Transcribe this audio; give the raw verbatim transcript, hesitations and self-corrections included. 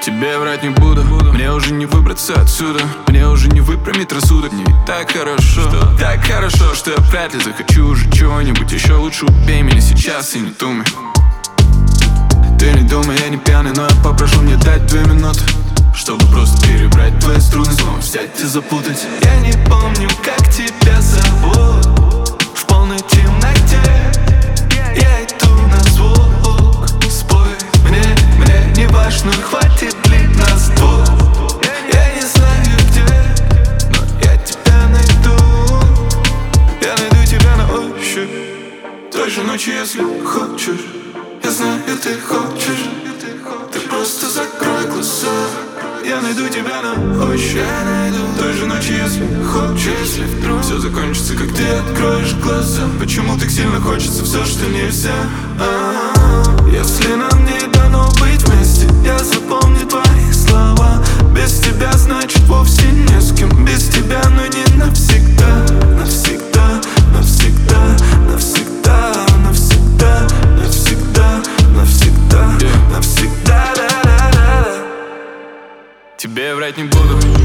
Тебе врать не буду, мне уже не выбраться отсюда. Мне уже не выпрямить рассудок. Мне так хорошо, что? Так хорошо, что я вряд ли захочу уже чего-нибудь еще. Лучше убей меня сейчас и не думай. Ты не думай, я не пьяный, но я попрошу мне дать две минуты, чтобы просто перебрать твои струны, снова взять и запутать. Я не помню, как тебя зовут. В полной темноте я иду на звук. Спой мне, мне не важно, хватит ли нас двух. Я не знаю где, но я тебя найду. Я найду тебя на ощупь той же ночью, если хочешь. Я знаю, ты хочешь. Ты просто закрой глаза. Я найду тебя на ощупь. Я найду той же ночью, если хочешь. Если вдруг все закончится, как ты откроешь глаза. Почему так сильно хочется все, что нельзя? А-а-а. Если нам не дано быть вместе, я запомню твои слова. Без тебя значит вовсе не с кем. Без тебя, но не навсегда. Навсегда, навсегда, навсегда, навсегда, навсегда, навсегда, навсегда, да-да-да-да. Тебе врать не буду.